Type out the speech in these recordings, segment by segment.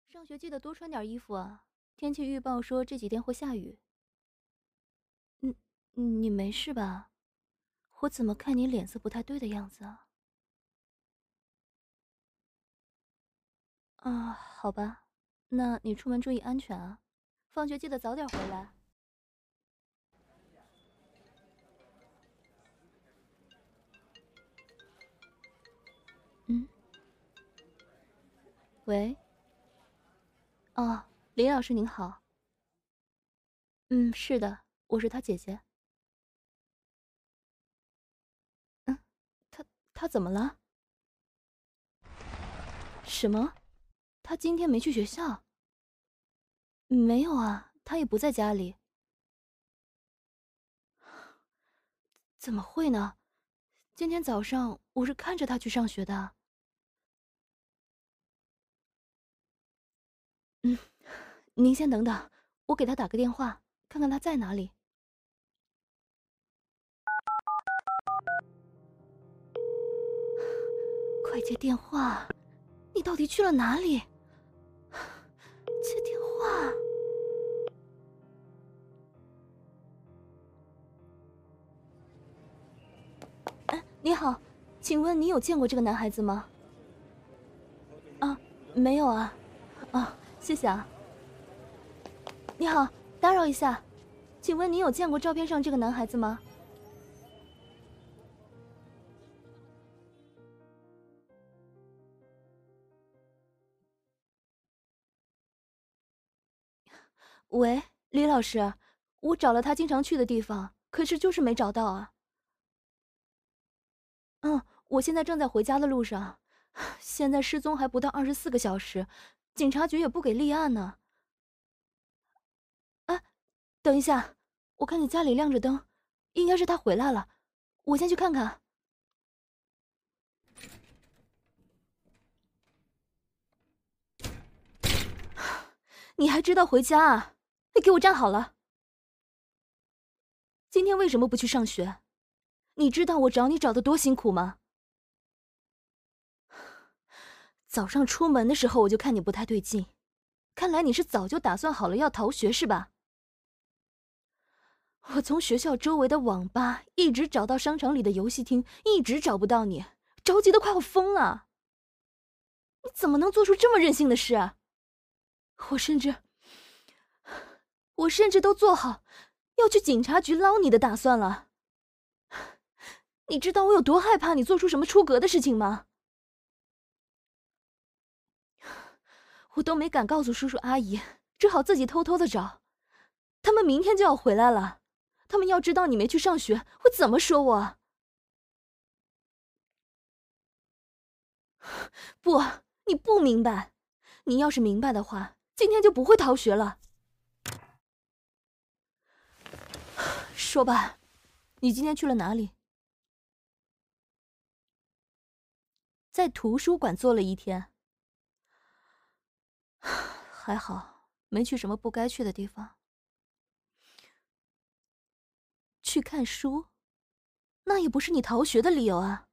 上学记得多穿点衣服啊，天气预报说这几天会下雨。嗯，你没事吧？我怎么看你脸色不太对的样子啊？啊，好吧，那你出门注意安全啊，放学记得早点回来。嗯，喂，哦，李老师您好。嗯，是的，我是他姐姐。嗯，他他怎么了？什么？他今天没去学校？没有啊，他也不在家里。怎么会呢？今天早上我是看着他去上学的。嗯，您先等等，我给他打个电话，看看他在哪里。快接电话！你到底去了哪里？接电话！哎，你好，请问你有见过这个男孩子吗？啊，没有啊。啊，谢谢啊。你好，打扰一下，请问你有见过照片上这个男孩子吗？喂，李老师，我找了他经常去的地方，可是就是没找到啊。嗯，我现在正在回家的路上，现在失踪还不到24个小时，警察局也不给立案呢。哎，等一下，我看你家里亮着灯，应该是他回来了，我先去看看。你还知道回家啊？你给我站好了！今天为什么不去上学？你知道我找你找的多辛苦吗？早上出门的时候我就看你不太对劲，看来你是早就打算好了要逃学是吧？我从学校周围的网吧一直找到商场里的游戏厅，一直找不到你，着急的快要疯了。你怎么能做出这么任性的事啊？我甚至，我甚至都做好要去警察局捞你的打算了。你知道我有多害怕你做出什么出格的事情吗？我都没敢告诉叔叔阿姨，只好自己偷偷的找。他们明天就要回来了，他们要知道你没去上学，会怎么说我？不，你不明白。你要是明白的话，今天就不会逃学了。说吧，你今天去了哪里？在图书馆坐了一天。还好，没去什么不该去的地方。去看书，那也不是你逃学的理由啊。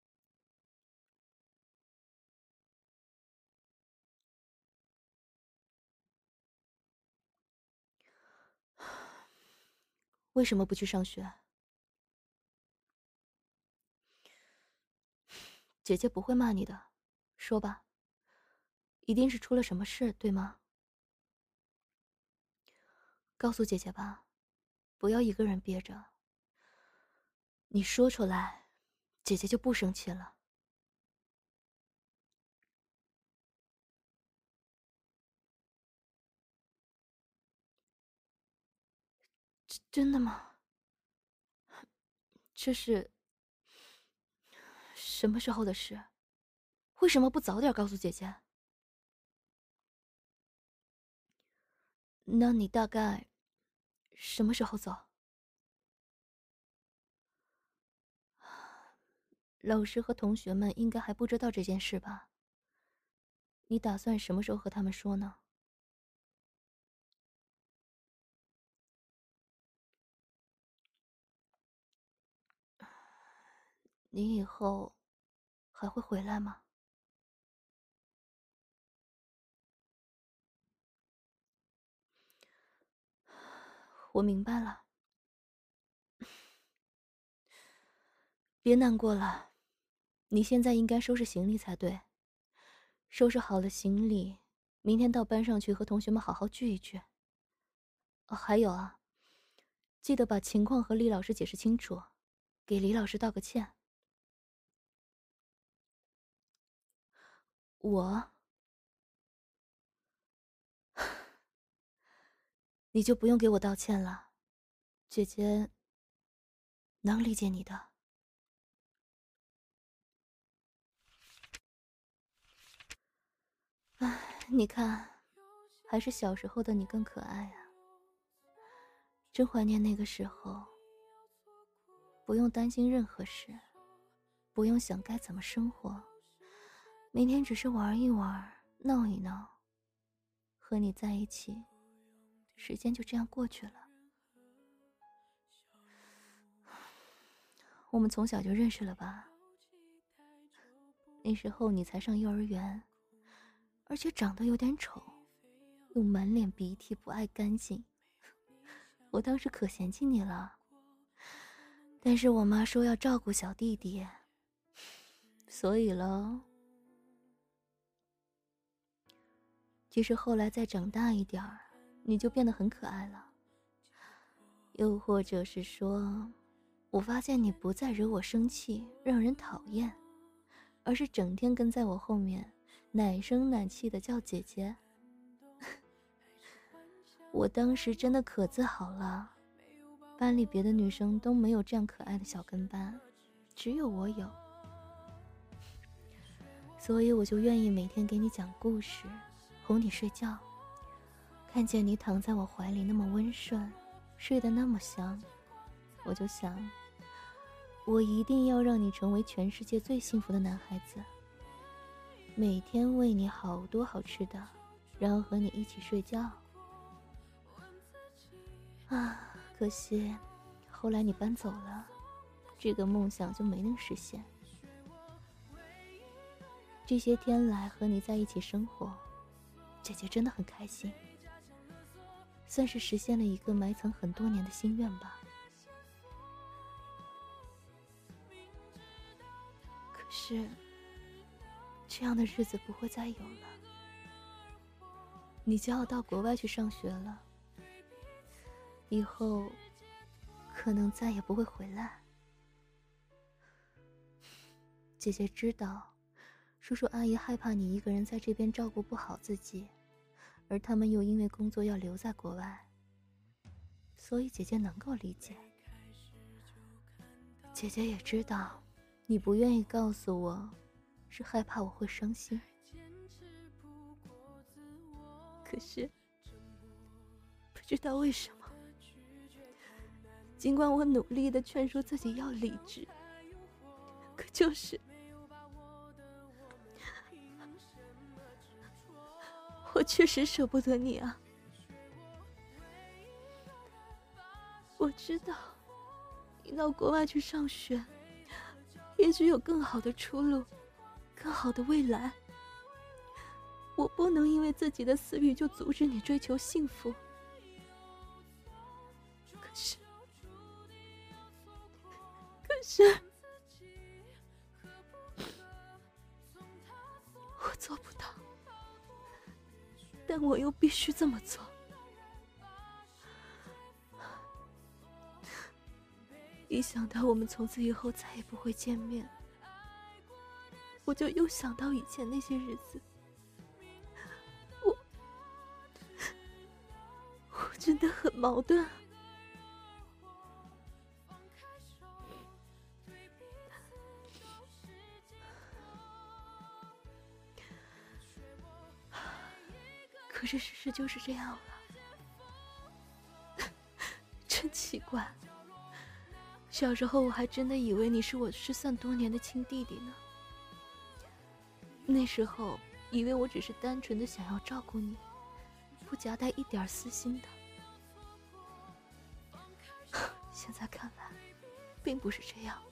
为什么不去上学？姐姐不会骂你的，说吧，一定是出了什么事，对吗？告诉姐姐吧，不要一个人憋着。你说出来，姐姐就不生气了。真的吗？这是什么时候的事？为什么不早点告诉姐姐？那你大概什么时候走？老师和同学们应该还不知道这件事吧？你打算什么时候和他们说呢？你以后还会回来吗？ 我明白了，别难过了。你现在应该收拾行李才对。收拾好了行李，明天到班上去和同学们好好聚一聚。哦，还有啊，记得把情况和李老师解释清楚，给李老师道个歉。我，你就不用给我道歉了，姐姐能理解你的。唉，你看，还是小时候的你更可爱啊。真怀念那个时候，不用担心任何事，不用想该怎么生活，每天只是玩一玩，闹一闹。和你在一起，时间就这样过去了。我们从小就认识了吧？那时候你才上幼儿园，而且长得有点丑，又满脸鼻涕，不爱干净。我当时可嫌弃你了，但是我妈说要照顾小弟弟，所以了。其实后来再长大一点儿，你就变得很可爱了。又或者是说，我发现你不再惹我生气，让人讨厌，而是整天跟在我后面，奶声奶气的叫姐姐。我当时真的可自豪了，班里别的女生都没有这样可爱的小跟班，只有我有。所以我就愿意每天给你讲故事，哄你睡觉。看见你躺在我怀里那么温顺，睡得那么香，我就想，我一定要让你成为全世界最幸福的男孩子。每天喂你好多好吃的，然后和你一起睡觉。啊，可惜后来你搬走了，这个梦想就没能实现。这些天来和你在一起生活，姐姐真的很开心，算是实现了一个埋藏很多年的心愿吧。可是这样的日子不会再有了，你就要到国外去上学了，以后可能再也不会回来。姐姐知道叔叔阿姨害怕你一个人在这边照顾不好自己，而他们又因为工作要留在国外，所以姐姐能够理解。姐姐也知道你不愿意告诉我，是害怕我会伤心。可是不知道为什么，尽管我努力地劝说自己要理智，可就是我确实舍不得你啊。我知道你到国外去上学，也许有更好的出路，更好的未来。我不能因为自己的私欲就阻止你追求幸福。可是我做不到，但我又必须这么做。一想到我们从此以后再也不会见面，我就又想到以前那些日子。我真的很矛盾。可是事实就是这样了。真奇怪，小时候我还真的以为你是我失散多年的亲弟弟呢。那时候以为我只是单纯的想要照顾你，不夹带一点私心的。现在看来并不是这样。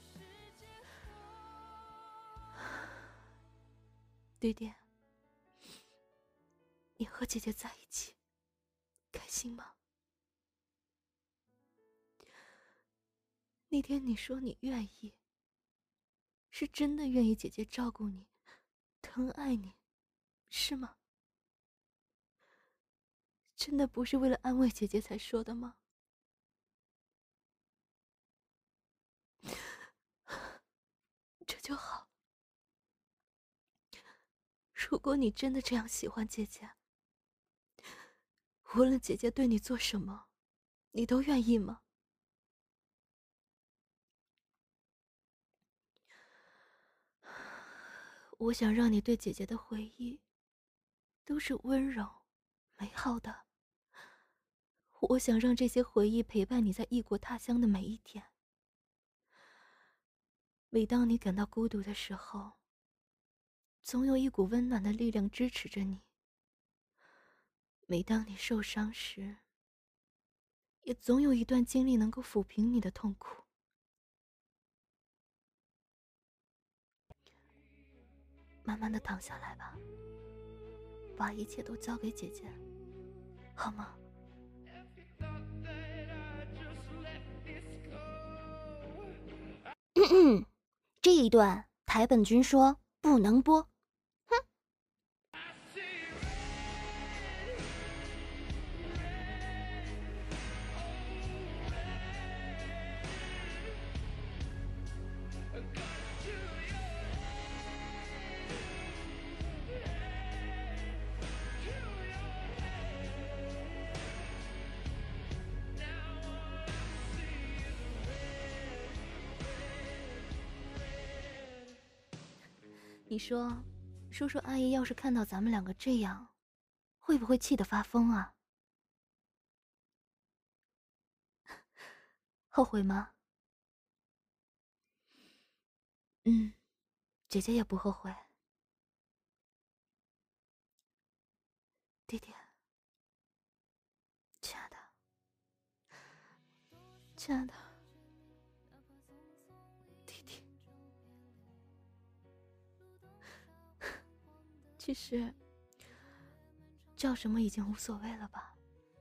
弟弟，你和姐姐在一起开心吗？ 那天你说你愿意，是真的愿意姐姐照顾你，疼爱你，是吗？真的不是为了安慰姐姐才说的吗？这就好。如果你真的这样喜欢姐姐，无论姐姐对你做什么，你都愿意吗？我想让你对姐姐的回忆都是温柔、美好的。我想让这些回忆陪伴你在异国他乡的每一天。每当你感到孤独的时候，总有一股温暖的力量支持着你。每当你受伤时，也总有一段经历能够抚平你的痛苦。慢慢的躺下来吧，把一切都交给姐姐，好吗？这一段台本君说不能播。你说，叔叔阿姨要是看到咱们两个这样，会不会气得发疯啊？后悔吗？姐姐也不后悔。弟弟，亲爱的，亲爱的，弟弟。其实，叫什么已经无所谓了吧？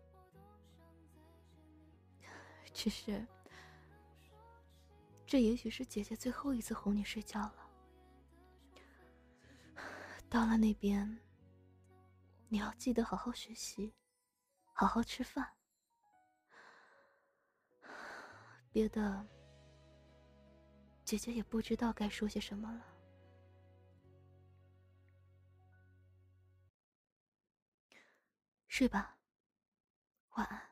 只是，这也许是姐姐最后一次哄你睡觉了。到了那边，你要记得好好学习，好好吃饭。别的，姐姐也不知道该说些什么了。睡吧，晚安。